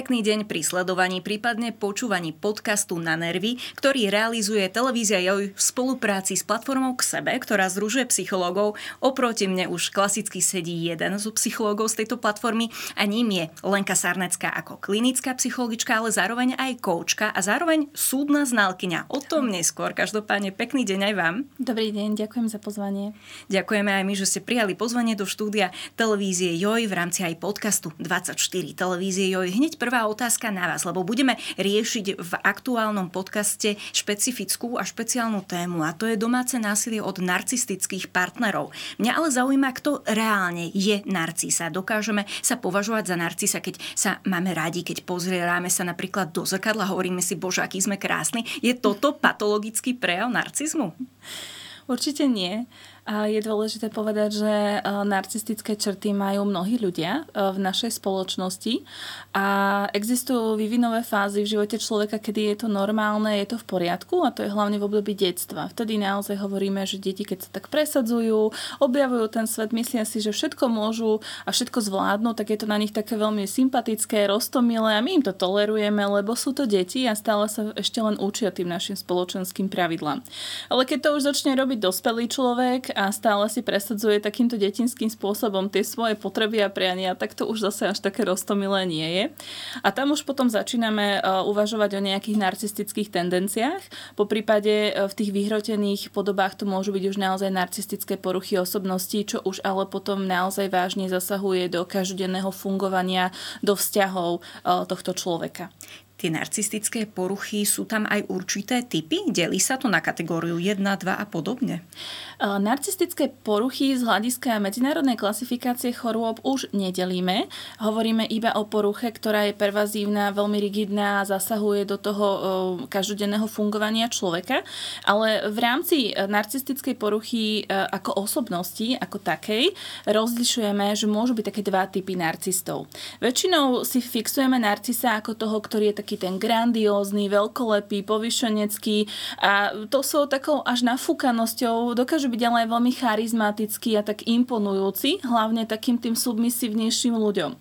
pekný deň pri sledovaní, prípadne počúvaní podcastu Na nervy, ktorý realizuje televízia JOJ v spolupráci s platformou K sebe, ktorá združuje psychológov. Oproti mne už klasicky sedí jeden z psychológov z tejto platformy a ním je Lenka Sarnecká ako klinická psychologička, ale zároveň aj koučka a zároveň súdna znalkyňa. O tom neskôr. Každopádne pekný deň aj vám. Dobrý deň, ďakujem za pozvanie. Ďakujeme aj my, že ste prijali pozvanie do štúdia televízie JOJ v rámci aj podcastu 24 televízie JOJ. Hneď prvá otázka na vás, lebo budeme riešiť v aktuálnom podcaste špecifickú a špeciálnu tému a to je domáce násilie od narcistických partnerov. Mňa ale zaujíma, kto reálne je narcisa. Dokážeme sa považovať za narcisa, keď sa máme radi, keď pozrieme sa napríklad do zrkadla, hovoríme si, bože, aký sme krásni. Je toto patologický prejav narcizmu? Určite nie. A je dôležité povedať, že narcistické črty majú mnohí ľudia v našej spoločnosti a existujú vývinové fázy v živote človeka, kedy je to normálne, je to v poriadku a to je hlavne v období detstva. Vtedy naozaj hovoríme, že deti, keď sa tak presadzujú, objavujú ten svet, myslia si, že všetko môžu a všetko zvládnu, tak je to na nich také veľmi sympatické, roztomilé a my im to tolerujeme, lebo sú to deti a stále sa ešte len učia tým našim spoločenským pravidlám. Ale keď to už začne robiť dospelý človek a stále si presadzuje takýmto detinským spôsobom tie svoje potreby a priania, tak to už zase až také roztomilé nie je. A tam už potom začíname uvažovať o nejakých narcistických tendenciách. Po prípade v tých vyhrotených podobách to môžu byť už naozaj narcistické poruchy osobnosti, čo už ale potom naozaj vážne zasahuje do každodenného fungovania, do vzťahov tohto človeka. Tie narcistické poruchy, sú tam aj určité typy? Delí sa to na kategóriu 1, 2 a podobne? Narcistické poruchy z hľadiska medzinárodnej klasifikácie chorôb už nedelíme. Hovoríme iba o poruche, ktorá je pervazívna, veľmi rigidná a zasahuje do toho každodenného fungovania človeka. Ale v rámci narcistickej poruchy ako osobnosti, ako takej, rozlišujeme, že môžu byť také dva typy narcistov. Väčšinou si fixujeme narcisa ako toho, ktorý je taký ten grandiózny, veľkolepý, povyšenecký a to sú takou až nafúkanosťou, dokážu byť ale aj veľmi charizmatický a tak imponujúci, hlavne takým tým submisívnejším ľuďom.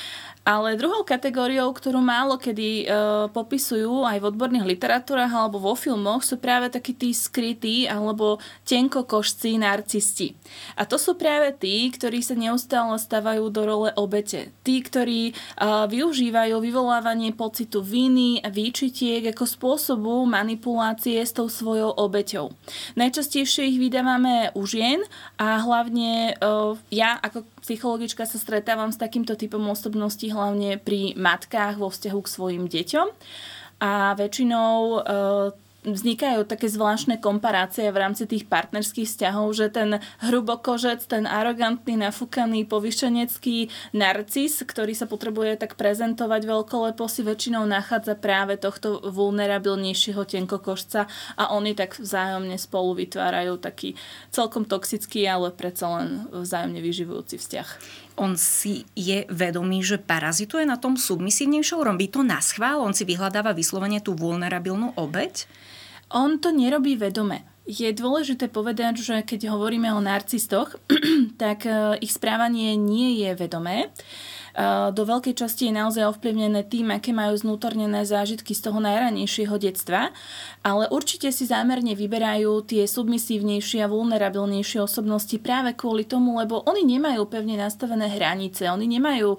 Ale druhou kategóriou, ktorú málo kedy popisujú aj v odborných literatúrach alebo vo filmoch, sú práve takí tí skrytí alebo tenkokošci narcisti. A to sú práve tí, ktorí sa neustále stavajú do role obete. Tí, ktorí využívajú vyvolávanie pocitu viny a výčitiek ako spôsobu manipulácie s tou svojou obeťou. Najčastejšie ich vydávame u žien a hlavne ja ako psychologička sa stretávam s takýmto typom osobností hlavne pri matkách vo vzťahu k svojim deťom a väčšinou vznikajú také zvláštne komparácie v rámci tých partnerských vzťahov, že ten hrubokožec, ten arogantný, nafúkaný, povyšenecký narcis, ktorý sa potrebuje tak prezentovať veľkolepo, si väčšinou nachádza práve tohto vulnerabilnejšieho tenkokožca a oni tak vzájomne spolu vytvárajú taký celkom toxický, ale predsa len vzájomne vyživujúci vzťah. On si je vedomý, že parazituje na tom submisívnejšom, robí to naschvál, on si vyhľadáva vyslovene tú vulnerabilnú obeť? On to nerobí vedome. Je dôležité povedať, že keď hovoríme o narcistoch, tak ich správanie nie je vedomé. Do veľkej časti je naozaj ovplyvnené tým, aké majú znútornené zážitky z toho najranejšieho detstva, ale určite si zámerne vyberajú tie submisívnejšie a vulnerabilnejšie osobnosti práve kvôli tomu, lebo oni nemajú pevne nastavené hranice, oni nemajú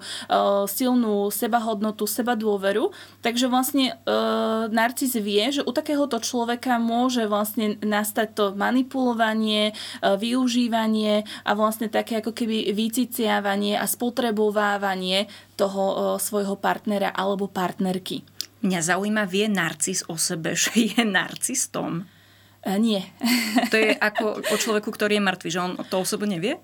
silnú sebahodnotu, sebadôveru, takže vlastne narcis vie, že u takéhoto človeka môže vlastne nastať to manipulovanie, využívanie a vlastne také ako keby vyciciavanie a spotrebovávanie toho svojho partnera alebo partnerky. Mňa zaujíma, vie narcis o sebe, že je narcistom? Nie. To je ako o človeku, ktorý je mŕtvy, že on to o sebe nevie?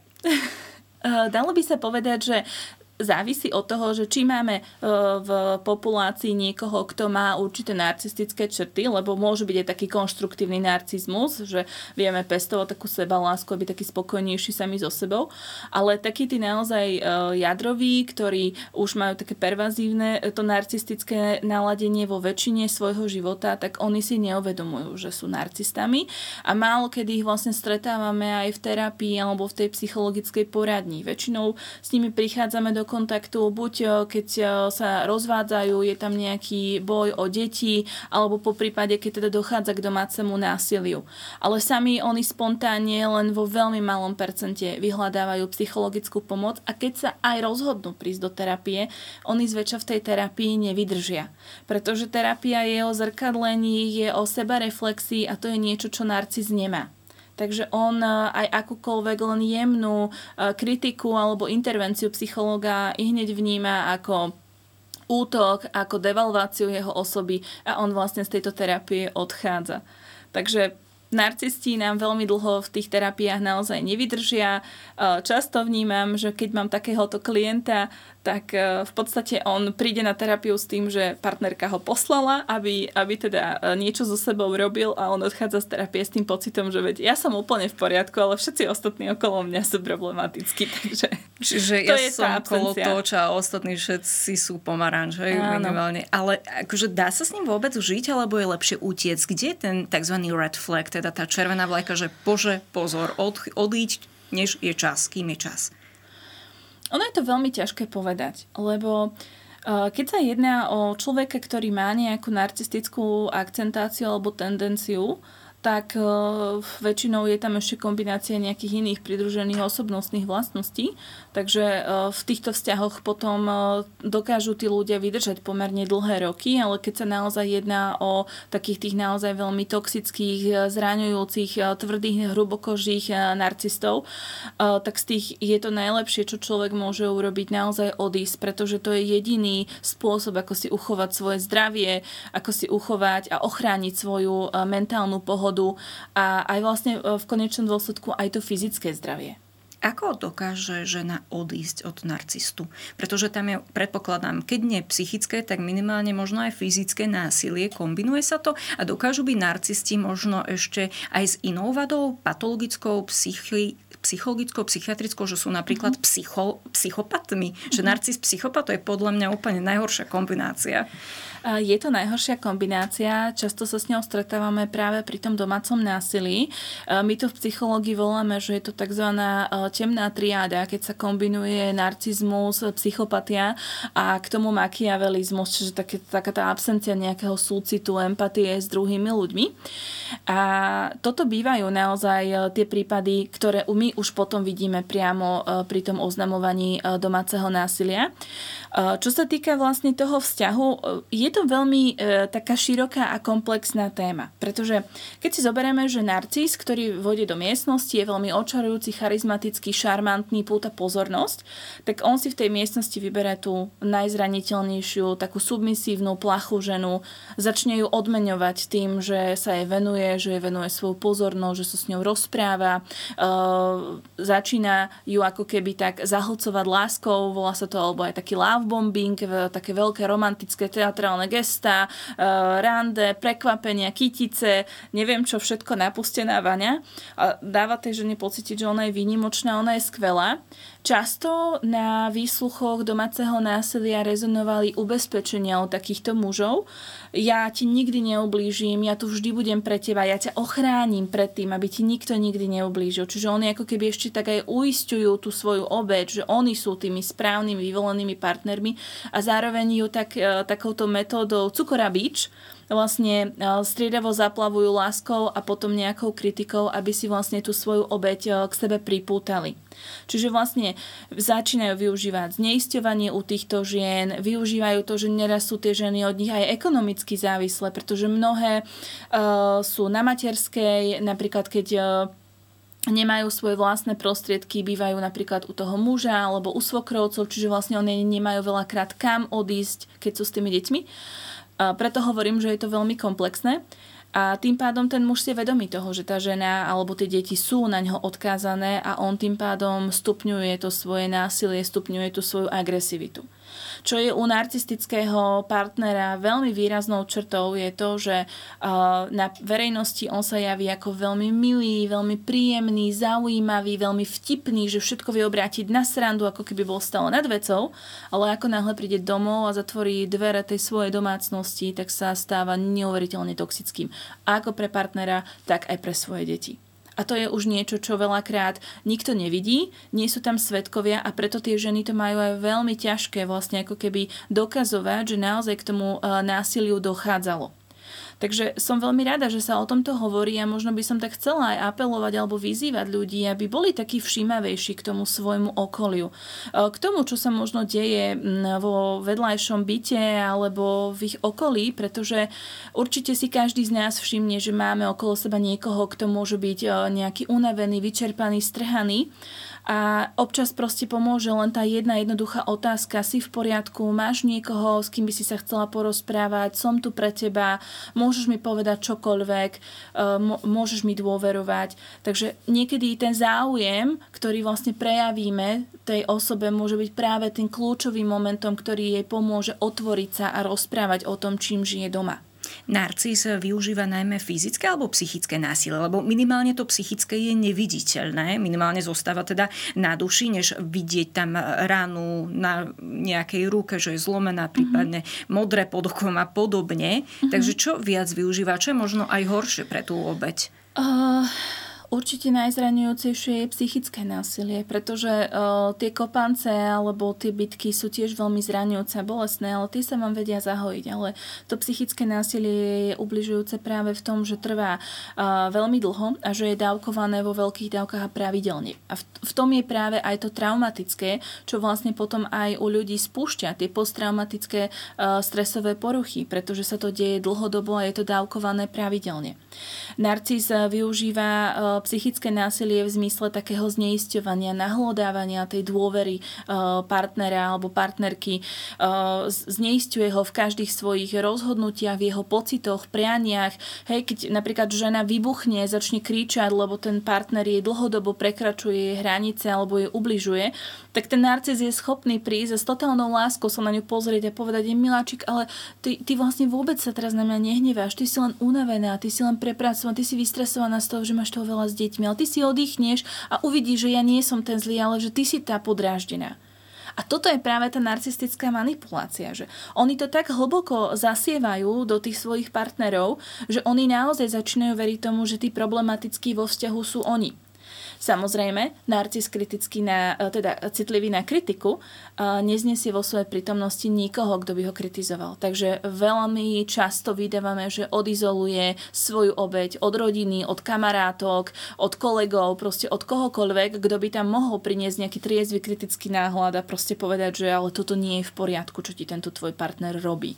Dalo by sa povedať, že závisí od toho, že či máme v populácii niekoho, kto má určité narcistické črty, lebo môže byť aj taký konštruktívny narcizmus, že vieme pestovať takú sebalásku, aby taký spokojnejší sami so sebou, ale takí tí naozaj jadroví, ktorí už majú také pervazívne to narcistické naladenie vo väčšine svojho života, tak oni si neuvedomujú, že sú narcistami a málo kedy ich vlastne stretávame aj v terapii alebo v tej psychologickej poradni. Väčšinou s nimi prichádzame do kontaktu, buď keď sa rozvádzajú, je tam nejaký boj o deti, alebo po prípade, keď teda dochádza k domácemu násiliu. Ale sami oni spontánne len vo veľmi malom percente vyhľadávajú psychologickú pomoc a keď sa aj rozhodnú prísť do terapie, oni zväčša v tej terapii nevydržia. Pretože terapia je o zrkadlení, je o sebareflexii a to je niečo, čo narcis nemá. Takže on aj akúkoľvek len jemnú kritiku alebo intervenciu psychológa i hneď vníma ako útok, ako devalváciu jeho osoby a on vlastne z tejto terapie odchádza. Takže narcisti nám veľmi dlho v tých terapiách naozaj nevydržia. Často vnímam, že keď mám takéhoto klienta, tak v podstate on príde na terapiu s tým, že partnerka ho poslala, aby teda niečo so sebou robil a on odchádza z terapie s tým pocitom, že veď ja som úplne v poriadku, ale všetci ostatní okolo mňa sú problematickí. Čiže ja som kolotoč a ostatní všetci sú pomaranč, minimálne. Ale akože dá sa s ním vôbec žiť, alebo je lepšie utiec? Kde je ten tzv. Red flag, teda tá červená vlajka, že bože, pozor, odíď, než je čas, kým je čas? Ono je to veľmi ťažké povedať, lebo keď sa jedná o človeka, ktorý má nejakú narcistickú akcentáciu alebo tendenciu, tak väčšinou je tam ešte kombinácia nejakých iných pridružených osobnostných vlastností. Takže v týchto vzťahoch potom dokážu tí ľudia vydržať pomerne dlhé roky, ale keď sa naozaj jedná o takých tých naozaj veľmi toxických, zraňujúcich, tvrdých, hrubokožých narcistov, tak z tých je to najlepšie, čo človek môže urobiť, naozaj odísť, pretože to je jediný spôsob, ako si uchovať svoje zdravie, ako si uchovať a ochrániť svoju mentálnu pohodu a aj vlastne v konečnom dôsledku aj to fyzické zdravie. Ako dokáže žena odísť od narcistu? Pretože tam je, predpokladám, keď nie psychické, tak minimálne možno aj fyzické násilie. Kombinuje sa to a dokážu byť narcisti možno ešte aj s inou vadou, patologickou, psychologickou, psychiatrickou, že sú napríklad psychopatmi. Že narcis psychopat, to je podľa mňa úplne najhoršia kombinácia. Je to najhoršia kombinácia, často sa s ňou stretávame práve pri tom domácom násilí. My to v psychológii voláme, že je to tzv. Temná triáda, keď sa kombinuje narcizmus, psychopatia a k tomu machiavelizmus, čiže taká tá absencia nejakého súcitu, empatie s druhými ľuďmi. A toto bývajú naozaj tie prípady, ktoré my už potom vidíme priamo pri tom oznamovaní domáceho násilia. Čo sa týka vlastne toho vzťahu, je to veľmi taká široká a komplexná téma. Pretože keď si zoberieme, že narcis, ktorý vôjde do miestnosti, je veľmi očarujúci, charizmatický, šarmantný, púta pozornosť, tak on si v tej miestnosti vyberá tú najzraniteľnejšiu, takú submisívnu, plachú ženu, začne ju odmeňovať tým, že sa jej venuje, že jej venuje svoju pozornosť, že sa s ňou rozpráva, začína ju ako keby tak zahlcovať láskou, volá sa to, alebo aj taký love bombing, také veľké romantické teatrálne gestá, rande, prekvapenia, kytice, neviem čo všetko napustená vaňa a dáva tej žene pocítiť, že ona je výnimočná, ona je skvelá. Často na výsluchoch domáceho násilia rezonovali ubezpečenia od takýchto mužov. Ja ti nikdy neublížim, ja tu vždy budem pre teba, ja ťa ochránim pred tým, aby ti nikto nikdy neublížil. Čiže oni ako keby ešte tak aj uisťujú tú svoju obeť, že oni sú tými správnymi vyvolenými partnermi a zároveň ju takouto metódou cukora bič vlastne striedavo zaplavujú láskou a potom nejakou kritikou, aby si vlastne tú svoju obeť k sebe pripútali. Čiže vlastne začínajú využívať zneisťovanie u týchto žien, využívajú to, že neraz sú tie ženy od nich aj ekonomicky závislé, pretože mnohé sú na materskej, napríklad keď nemajú svoje vlastné prostriedky, bývajú napríklad u toho muža alebo u svokrovcov, čiže vlastne oni nemajú veľakrát kam odísť, keď sú s tými deťmi. Preto hovorím, že je to veľmi komplexné a tým pádom ten muž si je vedomý toho, že tá žena alebo tie deti sú na ňo odkázané a on tým pádom stupňuje to svoje násilie, stupňuje tú svoju agresivitu. Čo je u narcistického partnera veľmi výraznou črtou je to, že na verejnosti on sa javí ako veľmi milý, veľmi príjemný, zaujímavý, veľmi vtipný, že všetko vie obrátiť na srandu, ako keby bol stále nad vecou, ale ako náhle príde domov a zatvorí dvere tej svojej domácnosti, tak sa stáva neuveriteľne toxickým. A ako pre partnera, tak aj pre svoje deti. A to je už niečo, čo veľakrát nikto nevidí, nie sú tam svedkovia a preto tie ženy to majú aj veľmi ťažké vlastne ako keby dokazovať, že naozaj k tomu násiliu dochádzalo. Takže som veľmi rada, že sa o tomto hovorí a možno by som tak chcela aj apelovať alebo vyzývať ľudí, aby boli takí všímavejší k tomu svojmu okoliu. K tomu, čo sa možno deje vo vedľajšom byte alebo v ich okolí, pretože určite si každý z nás všimne, že máme okolo seba niekoho, kto môže byť nejaký unavený, vyčerpaný, strhaný. A občas proste pomôže len tá jedna jednoduchá otázka, si v poriadku, máš niekoho, s kým by si sa chcela porozprávať, som tu pre teba, môžeš mi povedať čokoľvek, môžeš mi dôverovať. Takže niekedy ten záujem, ktorý vlastne prejavíme tej osobe, môže byť práve tým kľúčovým momentom, ktorý jej pomôže otvoriť sa a rozprávať o tom, čím žije doma. Narcis využíva najmä fyzické alebo psychické násilie, lebo minimálne to psychické je neviditeľné, minimálne zostáva teda na duši, než vidieť tam ránu na nejakej ruke, že je zlomená, prípadne modré pod okom a podobne. Takže čo viac využíva, čo je možno aj horšie pre tú obeť? Určite najzraňujúcejšie je psychické násilie, pretože tie kopance alebo tie bitky sú tiež veľmi zraňujúce a bolestné, ale tie sa vám vedia zahojiť. Ale to psychické násilie je ubližujúce práve v tom, že trvá veľmi dlho a že je dávkované vo veľkých dávkach a pravidelne. A v tom je práve aj to traumatické, čo vlastne potom aj u ľudí spúšťa tie posttraumatické stresové poruchy, pretože sa to deje dlhodobo a je to dávkované pravidelne. Narcis využíva psychické násilie v zmysle takého zneisťovania, nahlodávania tej dôvery partnera alebo partnerky. Zneisťuje ho v každých svojich rozhodnutiach, v jeho pocitoch, prianiach. Hej, keď napríklad žena vybuchne, začne kričať, lebo ten partner jej dlhodobo prekračuje jej hranice alebo jej ubližuje, tak ten narcis je schopný prísť a s totálnou láskou sa na ňu pozrieť a povedať jej: miláčik, ale ty vlastne vôbec sa teraz na mňa nehneváš, ty si len unavená, ty si len prepracovaná, ty si vystresovaná z toho, že máš toho veľa s deťmi, ale ty si oddychneš a uvidíš, že ja nie som ten zlý, ale že ty si tá podráždená. A toto je práve tá narcistická manipulácia, že oni to tak hlboko zasievajú do tých svojich partnerov, že oni naozaj začínajú veriť tomu, že tí problematickí vo vzťahu sú oni. Samozrejme, narcis citlivý na kritiku neznesie vo svojej prítomnosti nikoho, kto by ho kritizoval. Takže veľmi často vydávame, že odizoluje svoju obeť od rodiny, od kamarátok, od kolegov, proste od kohokoľvek, kto by tam mohol priniesť nejaký triezvy kritický náhľad a proste povedať, že ale toto nie je v poriadku, čo ti tento tvoj partner robí.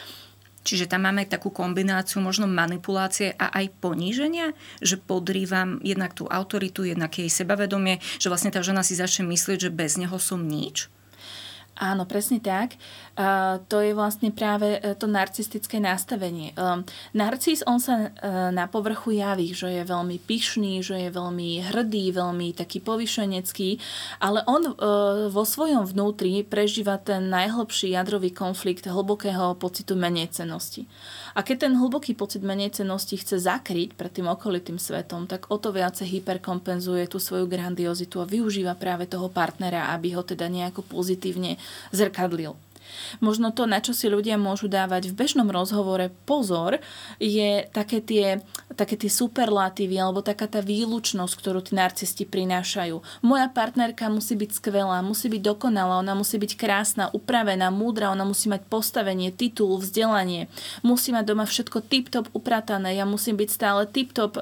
Čiže tam máme takú kombináciu možno manipulácie a aj poníženia, že podrývam jednak tú autoritu, jednak jej sebavedomie, že vlastne tá žena si začne myslieť, že bez neho som nič? Áno, presne tak. To je vlastne práve to narcistické nastavenie. Narcis, on sa na povrchu javí, že je veľmi pyšný, že je veľmi hrdý, veľmi taký povyšenecký, ale on vo svojom vnútri prežíva ten najhlbší jadrový konflikt hlbokého pocitu menejcennosti. A keď ten hlboký pocit menejcennosti chce zakryť pred tým okolitým svetom, tak o to viacej hyperkompenzuje tú svoju grandiozitu a využíva práve toho partnera, aby ho teda nejako pozitívne zrkadlil. Možno to, na čo si ľudia môžu dávať v bežnom rozhovore pozor, je také tie superlatívy alebo taká tá výlučnosť, ktorú tí narcisti prinášajú. Moja partnerka musí byť skvelá, musí byť dokonalá, ona musí byť krásna, upravená, múdra, ona musí mať postavenie, titul, vzdelanie, musí mať doma všetko tip-top upratané, ja musím byť stále tip-top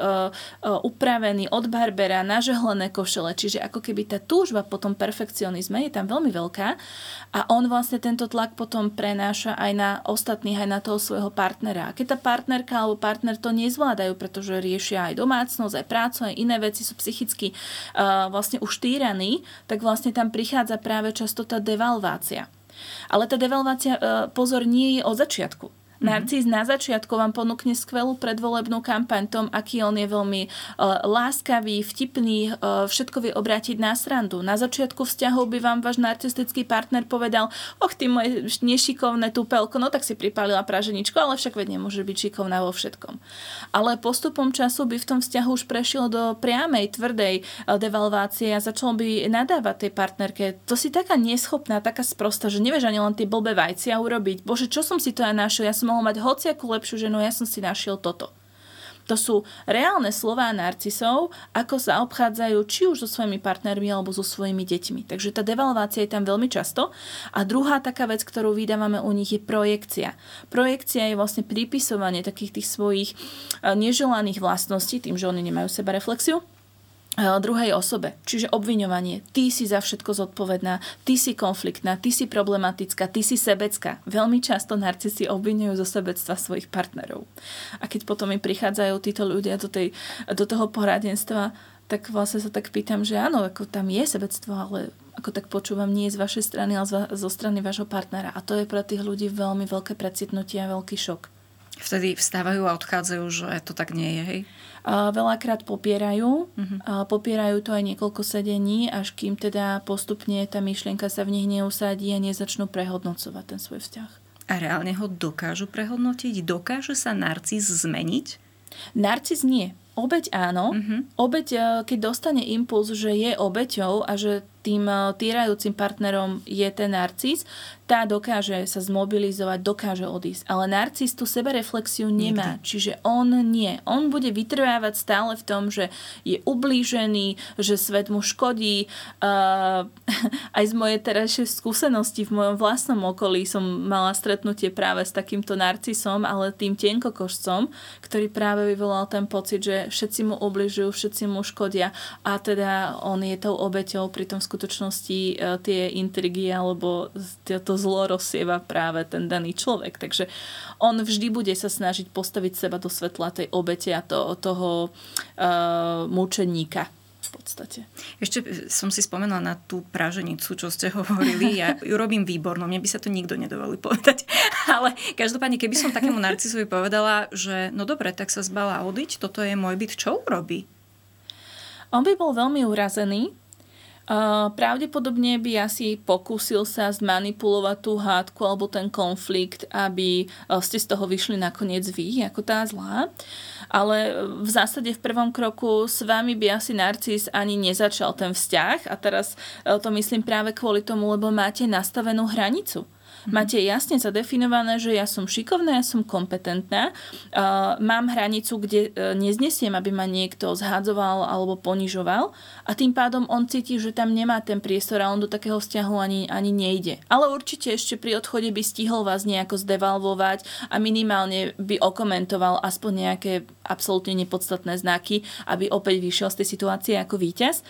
upravený od barbera, nažehlené košele, čiže ako keby tá túžba po tom perfekcionizme je tam veľmi veľká a on vlastne tento tlak potom prenáša aj na ostatných, aj na toho svojho partnera. A keď tá partnerka alebo partner to nezvládajú, pretože riešia aj domácnosť, aj prácu, aj iné veci, sú psychicky vlastne už týraní, tak vlastne tam prichádza práve často tá devalvácia. Ale tá devalvácia, pozor, nie je od začiatku. Narcis na začiatku vám ponúkne skvelú predvolebnú kampaň tom, aký on je veľmi láskavý, vtipný, všetko vie obrátiť na srandu. Na začiatku vzťahov by vám váš narcistický partner povedal: och, ty moje nešikovné tupelko, no tak si pripálila praženičku, ale však veď nemôže byť šikovná vo všetkom. Ale postupom času by v tom vzťahu už prešiel do priamej, tvrdej devalvácie a začal by nadávať tej partnerke: to si taká neschopná, taká sprostá, že nevieš ani len tie blbé vajcia urobiť. Bože, čo som si to ja našiel? Ja som mohol mať hociakú lepšiu ženu, ja som si našiel toto. To sú reálne slová narcisov, ako zaobchádzajú či už so svojimi partnermi alebo so svojimi deťmi. Takže tá devalvácia je tam veľmi často. A druhá taká vec, ktorú vydávame u nich, je projekcia. Projekcia je vlastne pripisovanie takých tých svojich neželaných vlastností, tým, že oni nemajú sebareflexiu, druhej osobe. Čiže obviňovanie. Ty si za všetko zodpovedná, ty si konfliktná, ty si problematická, ty si sebecká. Veľmi často narcisi obviňujú zo sebectva svojich partnerov. A keď potom mi prichádzajú títo ľudia do toho poradenstva, tak vlastne sa tak pýtam, že áno, ako tam je sebectvo, ale ako tak počúvam, nie je z vašej strany, ale zo strany vášho partnera. A to je pre tých ľudí veľmi veľké precitnutie a veľký šok. Vtedy vstávajú a odchádzajú, že to tak nie je, hej? Veľakrát popierajú. Popierajú to aj niekoľko sedení, až kým teda postupne tá myšlienka sa v nich neusadí a nezačnú prehodnocovať ten svoj vzťah. A reálne ho dokážu prehodnotiť? Dokáže sa narcis zmeniť? Narcis nie. Obeť áno. Obeť, keď dostane impuls, že je obeťou a že tým týrajúcim partnerom je ten narcis, tá dokáže sa zmobilizovať, dokáže odísť. Ale narcis tú sebereflexiu nemá. Nikdy. Čiže on nie. On bude vytrvávať stále v tom, že je ublížený, že svet mu škodí. Aj z mojej terajšej skúsenosti v mojom vlastnom okolí som mala stretnutie práve s takýmto narcisom, ale tým tenkokožcom, ktorý práve vyvolal ten pocit, že všetci mu ubližujú, všetci mu škodia a teda on je tou obeťou, pritom v skutočnosti tie intrigy alebo to zlo rozsieva práve ten daný človek. Takže on vždy bude sa snažiť postaviť seba do svetla tej obete a toho mučeníka v podstate. Ešte som si spomenula na tú praženicu, čo ste hovorili. Ja ju robím výborno. Mne by sa to nikto nedovolil povedať. Ale každopádne, keby som takému narcisovi povedala, že no dobre, tak sa zbala odiť, toto je môj byt, čo urobí? On by bol veľmi urazený. Pravdepodobne by asi pokúsil sa zmanipulovať tú hádku alebo ten konflikt, aby ste z toho vyšli nakoniec vy, ako tá zlá. Ale v zásade v prvom kroku s vami by asi narcis ani nezačal ten vzťah. A teraz to myslím práve kvôli tomu, lebo máte nastavenú hranicu. Máte jasne zadefinované, že ja som šikovná, ja som kompetentná, mám hranicu, kde neznesiem, aby ma niekto zhádzoval alebo ponižoval a tým pádom on cíti, že tam nemá ten priestor a on do takého vzťahu ani nejde. Ale určite ešte pri odchode by stihol vás nejako zdevalvovať a minimálne by okomentoval aspoň nejaké absolútne nepodstatné znaky, aby opäť vyšiel z tej situácie ako víťaz.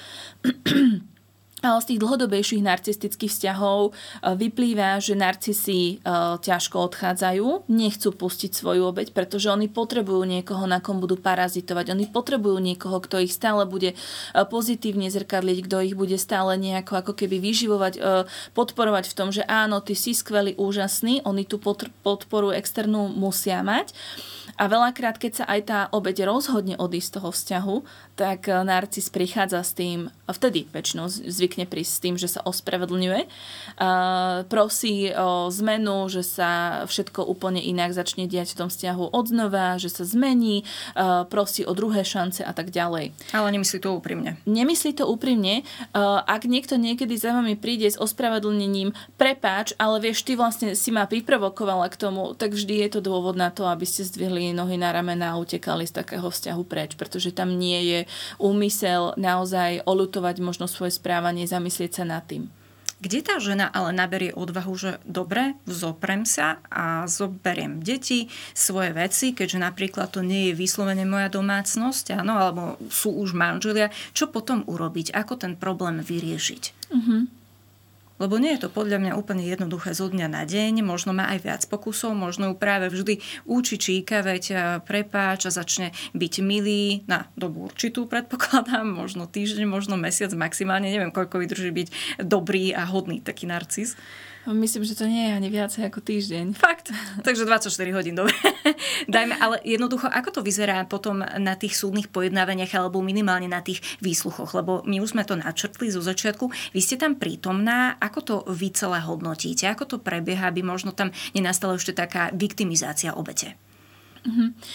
Ale z tých dlhodobejších narcistických vzťahov vyplýva, že narcisi ťažko odchádzajú, nechcú pustiť svoju obeť, pretože oni potrebujú niekoho, na kom budú parazitovať. Oni potrebujú niekoho, kto ich stále bude pozitívne zrkadliť, kto ich bude stále nejako ako keby vyživovať, podporovať v tom, že áno, ty si skvelý, úžasný, oni tú podporu externú musia mať. A veľakrát, keď sa aj tá obeť rozhodne odísť z toho vzťahu, tak narcis prichádza s tým, vtedy väčšinou zvykne prísť s tým, že sa ospravedlňuje, prosí o zmenu, že sa všetko úplne inak začne diať v tom vzťahu odznova, že sa zmení, prosí o druhé šance a tak ďalej. Ale nemyslí to úprimne. Nemyslí to úprimne. Ak niekto niekedy za vami príde s ospravedlnením, prepáč, ale vieš, ty vlastne si ma vyprovokovala k tomu, tak vždy je to dôvod na to, aby ste zdvihli nohy na ramena a utekali z takého vzťahu preč, pretože tam nie je úmysel naozaj oľutovať možno svoje správanie, zamyslieť sa nad tým. Kde tá žena ale naberie odvahu, že dobre, zoprem sa a zoberiem deti, svoje veci, keďže napríklad to nie je vyslovene moja domácnosť, áno, alebo sú už manželia, čo potom urobiť? Ako ten problém vyriešiť? Lebo nie je to podľa mňa úplne jednoduché zo dňa na deň, možno má aj viac pokusov, možno ju práve vždy učí číkavať, prepáč a začne byť milý na dobu určitú, predpokladám, možno týždeň, možno mesiac maximálne, neviem, koľko vydrží byť dobrý a hodný taký narcis. Myslím, že to nie je ani viacej ako týždeň. Fakt. Takže 24 hodín, dobre. Dajme, ale jednoducho, ako to vyzerá potom na tých súdnych pojednávaniach alebo minimálne na tých výsluchoch? Lebo my už sme to načrtli zo začiatku. Vy ste tam prítomná. Ako to vy celé hodnotíte? Ako to prebieha, aby možno tam nenastala ešte taká viktimizácia obete?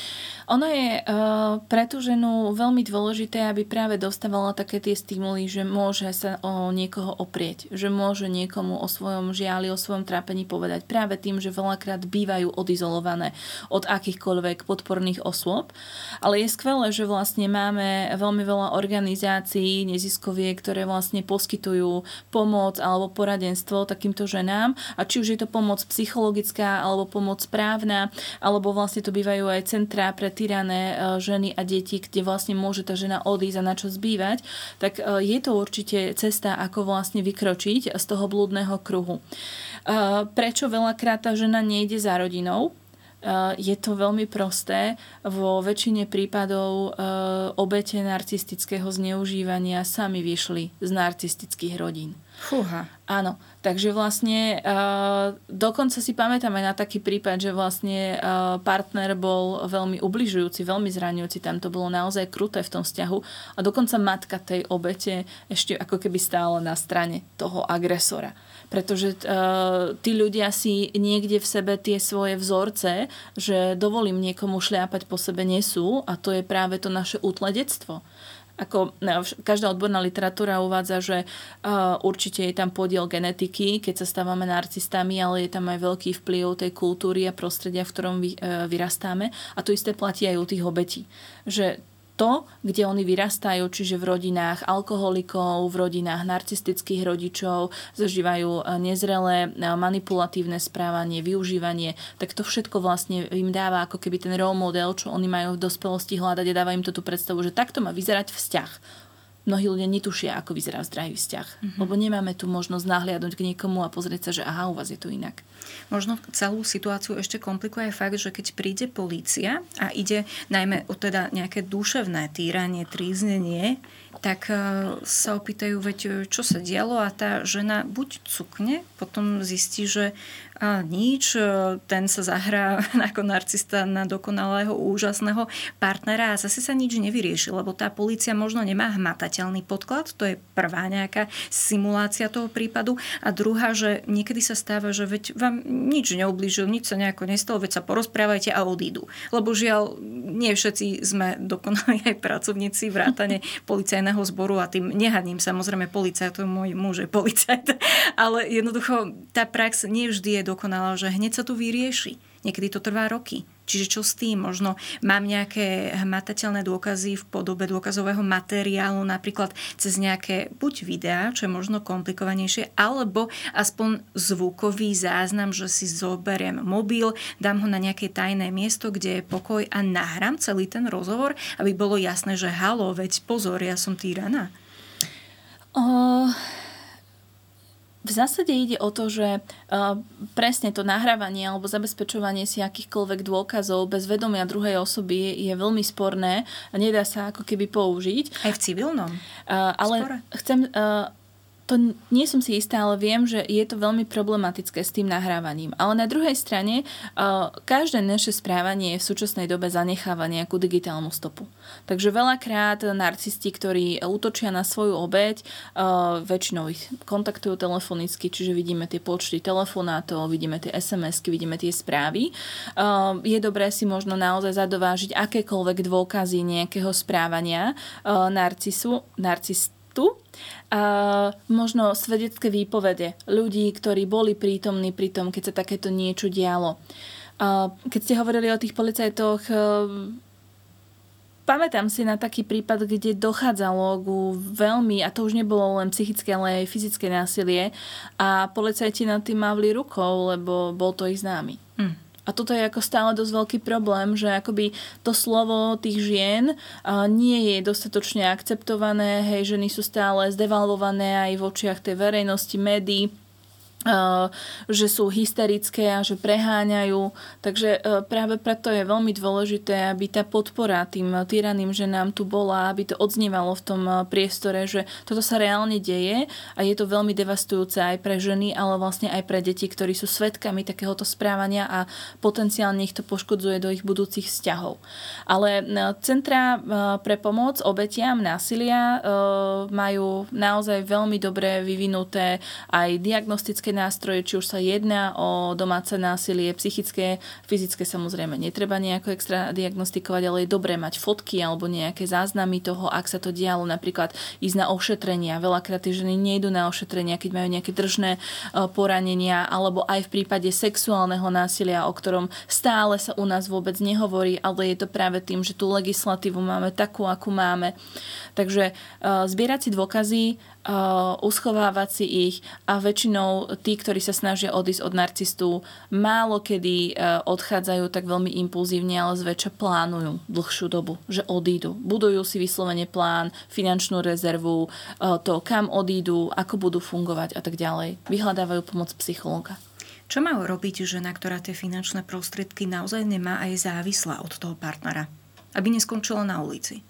Ono je pre tú ženu veľmi dôležité, aby práve dostávala také tie stimuly, že môže sa o niekoho oprieť, že môže niekomu o svojom žiali, o svojom trápení povedať práve tým, že veľakrát bývajú odizolované od akýchkoľvek podporných osôb. Ale je skvelé, že vlastne máme veľmi veľa organizácií neziskoviek, ktoré vlastne poskytujú pomoc alebo poradenstvo takýmto ženám. A či už je to pomoc psychologická alebo pomoc právna, alebo vlastne to bývajú aj centrá pre týrané ženy a deti, kde vlastne môže tá žena odísť a na čo zbývať, tak je to určite cesta, ako vlastne vykročiť z toho blúdneho kruhu. Prečo veľakrát tá žena nejde za rodinou? Je to veľmi prosté. Vo väčšine prípadov obete narcistického zneužívania sami vyšli z narcistických rodín. Fúha. Áno, takže vlastne dokonca si pamätáme na taký prípad, že vlastne partner bol veľmi ubližujúci, veľmi zraňujúci, tam to bolo naozaj kruté v tom vzťahu a dokonca matka tej obete ešte ako keby stála na strane toho agresora. Pretože tí ľudia si niekde v sebe tie svoje vzorce, že dovolím niekomu šľapať po sebe, nesú a to je práve to naše útle detstvo. Každá odborná literatúra uvádza, že určite je tam podiel genetiky, keď sa stávame narcistami, ale je tam aj veľký vplyv tej kultúry a prostredia, v ktorom vyrastáme. A to isté platí aj u tých obetí. Že to, kde oni vyrastajú, čiže v rodinách alkoholikov, v rodinách narcistických rodičov, zažívajú nezrelé manipulatívne správanie, využívanie, tak to všetko vlastne im dáva ako keby ten role model, čo oni majú v dospelosti hľadať a dáva im to tú predstavu, že takto má vyzerať vzťah. Mnohí ľudia netušia, ako vyzerá zdravý vzťah. Lebo nemáme tu možnosť nahliadnúť k niekomu a pozrieť sa, že aha, u vás je to inak. Možno celú situáciu ešte komplikuje aj fakt, že keď príde polícia a ide najmä o teda nejaké duševné týranie, tríznenie, tak sa opýtajú, veď čo sa dialo a tá žena buď cukne, potom zistí, že nič, ten sa zahrá ako narcista na dokonalého, úžasného partnera a zase sa nič nevyrieši, lebo tá polícia možno nemá hmatateľný podklad, to je prvá nejaká simulácia toho prípadu a druhá, že niekedy sa stáva, že veď vám nič neublížil, nič sa nejako nestalo, veď sa porozprávajte a odídu. Lebo žiaľ, nie všetci sme dokonali aj pracovníci vrátane policajného zboru a tým nehaním samozrejme policajtov, môj muž je policajt, ale jednoducho tá prax nie vždy je dokonalá, že hneď sa tu vyrieši. Niekedy to trvá roky. Čiže čo s tým? Možno mám nejaké hmatateľné dôkazy v podobe dôkazového materiálu, napríklad cez nejaké buď videá, čo je možno komplikovanejšie, alebo aspoň zvukový záznam, že si zoberiem mobil, dám ho na nejaké tajné miesto, kde je pokoj a nahrám celý ten rozhovor, aby bolo jasné, že haló, veď pozor, ja som týraná. V zásade ide o to, že presne to nahrávanie alebo zabezpečovanie si akýchkoľvek dôkazov bez vedomia druhej osoby je veľmi sporné a nedá sa ako keby použiť. Aj v civilnom? Ale chcem... To nie som si istá, ale viem, že je to veľmi problematické s tým nahrávaním. Ale na druhej strane, každé naše správanie v súčasnej dobe zanecháva nejakú digitálnu stopu. Takže veľakrát narcisti, ktorí útočia na svoju obeť, väčšinou ich kontaktujú telefonicky, čiže vidíme tie počty telefonátov, vidíme tie SMS-ky, vidíme tie správy. Je dobré si možno naozaj zadovážiť akékoľvek dôkazy nejakého správania narcistu, možno svedecké výpovede ľudí, ktorí boli prítomní pri tom, keď sa takéto niečo dialo. Keď ste hovorili o tých policajtoch, pamätám si na taký prípad, kde dochádzalo ku veľmi, a to už nebolo len psychické, ale aj fyzické násilie a policajti nad tým mávli rukou, lebo bol to ich známy. A toto je ako stále dosť veľký problém, že akoby to slovo tých žien nie je dostatočne akceptované. Hej, ženy sú stále zdevalvované aj v očiach tej verejnosti, médií, že sú hysterické a že preháňajú. Takže práve preto je veľmi dôležité, aby tá podpora tým týraným ženám tu bola, aby to odznievalo v tom priestore, že toto sa reálne deje a je to veľmi devastujúce aj pre ženy, ale vlastne aj pre deti, ktorí sú svedkami takéhoto správania a potenciálne ich to poškodzuje do ich budúcich vzťahov. Ale centrá pre pomoc obetiam násilia majú naozaj veľmi dobre vyvinuté aj diagnostické nejaké nástroje, či už sa jedná o domáce násilie, psychické, fyzické samozrejme netreba nejako extra diagnostikovať, ale je dobré mať fotky alebo nejaké záznamy toho, ak sa to dialo, napríklad ísť na ošetrenia. Veľakrát tie ženy nejdú na ošetrenia, keď majú nejaké držné poranenia, alebo aj v prípade sexuálneho násilia, o ktorom stále sa u nás vôbec nehovorí, ale je to práve tým, že tú legislatívu máme takú, akú máme. Takže zbierať si dôkazy, uschovávať si ich a väčšinou tí, ktorí sa snažia odísť od narcistu, málo kedy odchádzajú tak veľmi impulzívne, ale zväčša plánujú dlhšiu dobu, že odídu. Budujú si vyslovene plán, finančnú rezervu, to kam odídu, ako budú fungovať a tak ďalej. Vyhľadávajú pomoc psychológa. Čo má robiť žena, ktorá tie finančné prostriedky naozaj nemá a je závislá od toho partnera? Aby neskončila na ulici.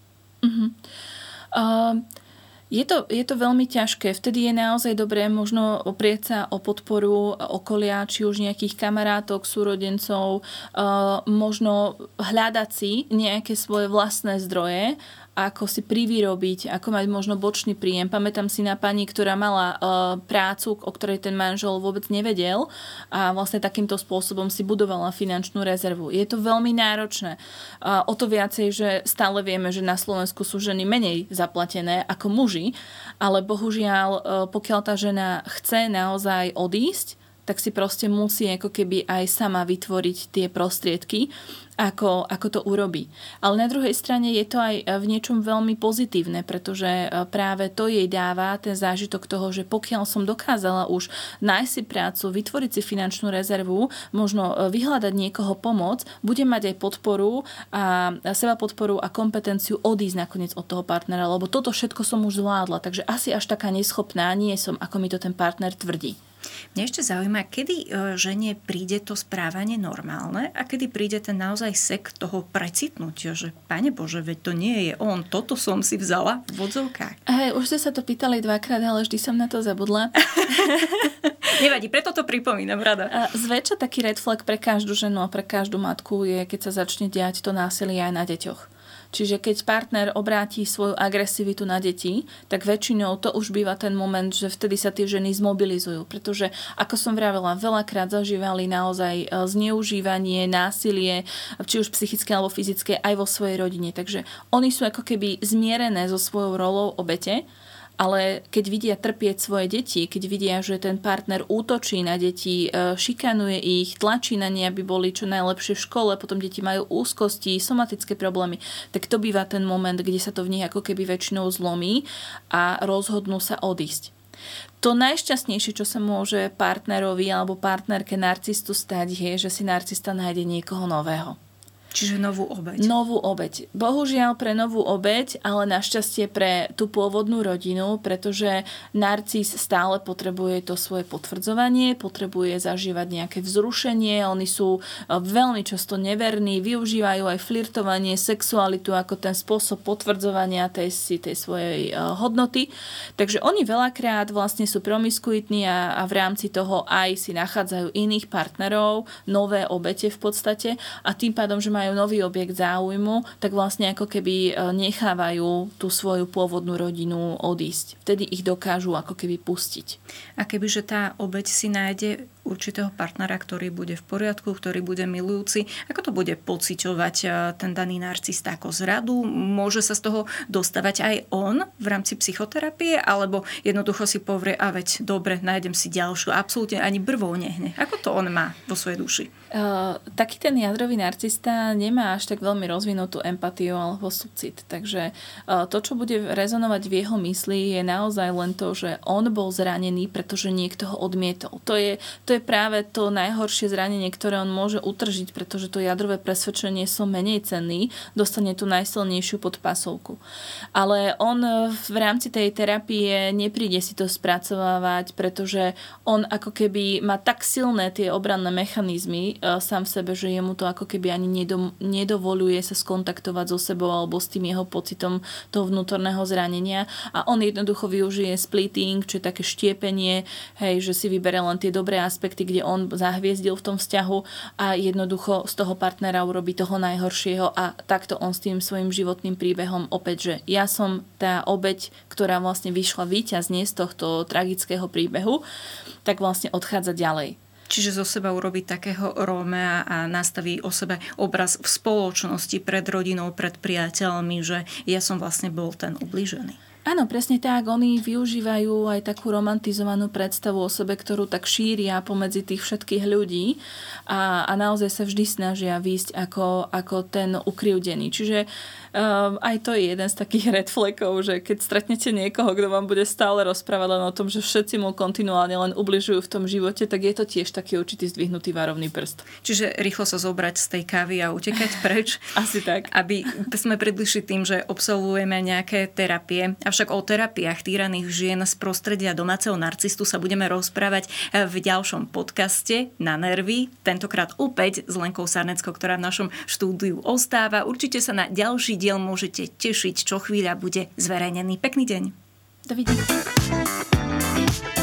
Je to veľmi ťažké. Vtedy je naozaj dobré možno oprieť sa o podporu okolia, či už nejakých kamarátok, súrodencov, možno hľadať si nejaké svoje vlastné zdroje, ako si privyrobiť, ako mať možno bočný príjem. Pamätám si na pani, ktorá mala prácu, o ktorej ten manžel vôbec nevedel a vlastne takýmto spôsobom si budovala finančnú rezervu. Je to veľmi náročné. O to viacej, že stále vieme, že na Slovensku sú ženy menej zaplatené ako muži, ale bohužiaľ, pokiaľ tá žena chce naozaj odísť, tak si proste musí ako keby aj sama vytvoriť tie prostriedky, ako to urobí. Ale na druhej strane je to aj v niečom veľmi pozitívne, pretože práve to jej dáva ten zážitok toho, že pokiaľ som dokázala už nájsť si prácu, vytvoriť si finančnú rezervu, možno vyhľadať niekoho pomoc, budem mať aj podporu a seba podporu a kompetenciu odísť nakoniec od toho partnera, lebo toto všetko som už zvládla, takže asi až taká neschopná nie som, ako mi to ten partner tvrdí. Mňa ešte zaujíma, kedy žene príde to správanie normálne a kedy príde ten naozaj sek toho precitnutia, že Pane Bože, veď to nie je on, toto som si vzala v vodzovkách. Hej, už ste sa to pýtali dvakrát, ale vždy som na to zabudla. Nevadí, preto to pripomínam rada. Zväčša taký red flag pre každú ženu a pre každú matku je, keď sa začne diať to násilie aj na deťoch. Čiže keď partner obráti svoju agresivitu na deti, tak väčšinou to už býva ten moment, že vtedy sa tie ženy zmobilizujú. Pretože, ako som vravela, veľakrát zažívali naozaj zneužívanie, násilie, či už psychické alebo fyzické, aj vo svojej rodine. Takže oni sú ako keby zmierené so svojou rolou obete, ale keď vidia trpieť svoje deti, keď vidia, že ten partner útočí na deti, šikanuje ich, tlačí na ne, aby boli čo najlepšie v škole, potom deti majú úzkosti, somatické problémy, tak to býva ten moment, kde sa to v nich ako keby väčšinou zlomí a rozhodnú sa odísť. To najšťastnejšie, čo sa môže partnerovi alebo partnerke narcistu stať, je, že si narcista nájde niekoho nového. Čiže novú obeť. Novú obeť. Bohužiaľ pre novú obeť, ale našťastie pre tú pôvodnú rodinu, pretože narcis stále potrebuje to svoje potvrdzovanie, potrebuje zažívať nejaké vzrušenie, oni sú veľmi často neverní, využívajú aj flirtovanie, sexualitu ako ten spôsob potvrdzovania tej svojej hodnoty. Takže oni veľakrát vlastne sú promiskuitní a v rámci toho aj si nachádzajú iných partnerov, nové obete v podstate a tým pádom, že majú nový objekt záujmu, tak vlastne ako keby nechávajú tú svoju pôvodnú rodinu odísť. Vtedy ich dokážu ako keby pustiť. A kebyže tá obeť si nájde určitého partnera, ktorý bude v poriadku, ktorý bude milujúci, ako to bude pociťovať ten daný narcista ako zradu? Môže sa z toho dostávať aj on v rámci psychoterapie, alebo jednoducho si povie, a veď dobre, nájdem si ďalšiu, absolútne ani brvou nehne. Ako to on má vo svojej duši? Taký ten jadrový narcista nemá až tak veľmi rozvinutú empatiu alebo súcit. Takže to, čo bude rezonovať v jeho mysli, je naozaj len to, že on bol zranený, pretože niekto ho odmietol. To je práve to najhoršie zranenie, ktoré on môže utržiť, pretože to jadrové presvedčenie som menej cenný, dostane tú najsilnejšiu podpasovku. Ale on v rámci tej terapie nepríde si to spracovávať, pretože on ako keby má tak silné tie obranné mechanizmy sám v sebe, že jemu to ako keby ani nedovoluje sa skontaktovať so sebou alebo s tým jeho pocitom toho vnútorného zranenia a on jednoducho využije splitting, čo je také štiepenie, hej, že si vybere len tie dobré aspekty aspekty, kde on zahviezdil v tom vzťahu a jednoducho z toho partnera urobí toho najhoršieho a takto on s tým svojim životným príbehom opäť, že ja som tá obeť, ktorá vlastne vyšla víťazne z tohto tragického príbehu, tak vlastne odchádza ďalej. Čiže zo seba urobiť takého Rómea a nastaví o sebe obraz v spoločnosti, pred rodinou, pred priateľmi, že ja som vlastne bol ten ublížený. Áno, presne tak. Oni využívajú aj takú romantizovanú predstavu o sebe, ktorú tak šíria pomedzi tých všetkých ľudí a naozaj sa vždy snažia výjsť ako ten ukrivdený. Čiže aj to je jeden z takých red flagov, že keď stretnete niekoho, kto vám bude stále rozprávať len o tom, že všetci mu kontinuálne len ubližujú v tom živote, tak je to tiež taký určitý zdvihnutý varovný prst. Čiže rýchlo sa zobrať z tej kávy a utekať preč. Asi tak. Aby sme predlišili tým, že absolvujeme nejaké terapie. Avšak o terapiách týraných žien z prostredia domáceho narcistu sa budeme rozprávať v ďalšom podcaste Na nervy. Tentokrát opäť s Lenkou Sarneckou, ktorá v našom štúdiu ostáva. Určite sa na ďalší diel môžete tešiť, čo chvíľa bude zverejnený. Pekný deň. Dovidenia.